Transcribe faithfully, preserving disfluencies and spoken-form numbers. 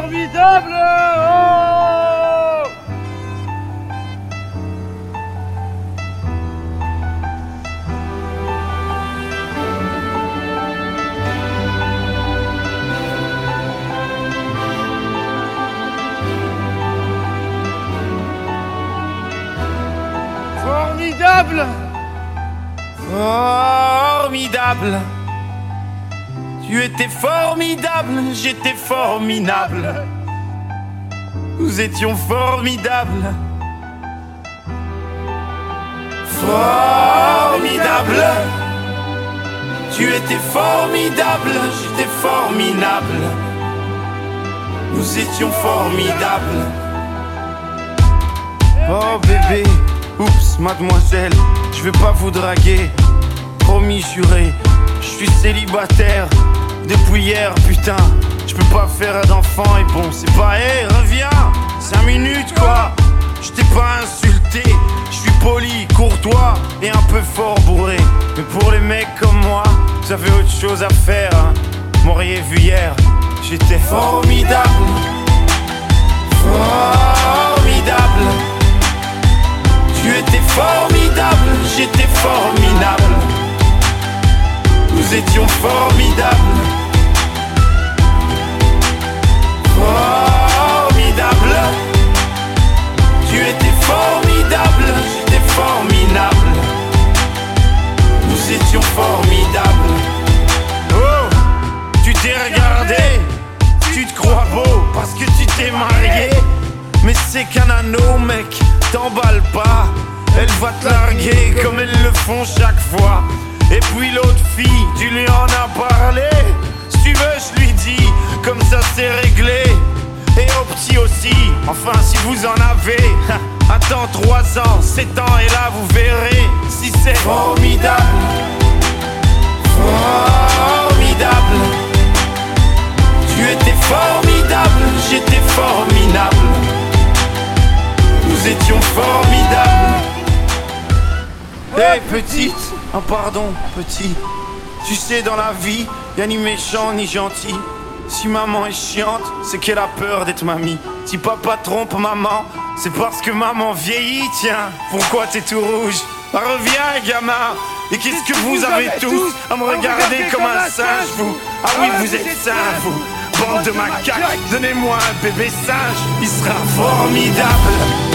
Formidable. Oh, formidable. Formidable. Tu étais formidable, j'étais formidable. Nous étions formidables. Formidable. Tu étais formidable, j'étais formidable. Nous étions formidables. Oh bébé, oups, mademoiselle, je vais pas vous draguer. Promis, juré, je suis célibataire depuis hier, putain. Je peux pas faire d'enfant et bon, c'est pas, hé, hey, reviens, cinq minutes quoi. Je t'ai pas insulté, je suis poli, courtois et un peu fort bourré. Mais pour les mecs comme moi, vous avez autre chose à faire, hein. M'auriez vu hier, j'étais formidable. Formidable. Tu étais formidable, j'étais formidable. Nous étions formidables. Formidable. Tu étais formidable, j'étais formidable. Nous étions formidables. Oh, tu t'es regardé, tu te crois beau parce que tu t'es marié. Mais c'est qu'un anneau, mec, t'emballe pas. Elle va te larguer comme elles le font chaque fois. Et puis l'autre fille, tu lui en as parlé. Si tu veux, je lui dis, comme ça c'est réglé. Et au petit aussi, enfin si vous en avez. Attends trois ans, sept ans et là vous verrez si c'est formidable. Formidable. Tu étais formidable, j'étais formidable. Nous étions formidables. Hé hey, petite, oh pardon petit. Tu sais dans la vie, y'a ni méchant ni gentil. Si maman est chiante, c'est qu'elle a peur d'être mamie. Si papa trompe maman, c'est parce que maman vieillit. Tiens, pourquoi t'es tout rouge? Bah, reviens gamin. Et qu'est-ce que vous avez tous à me regarder comme un singe vous? Ah oui vous êtes singe vous. Bande de macaques, donnez-moi un bébé singe, il sera formidable.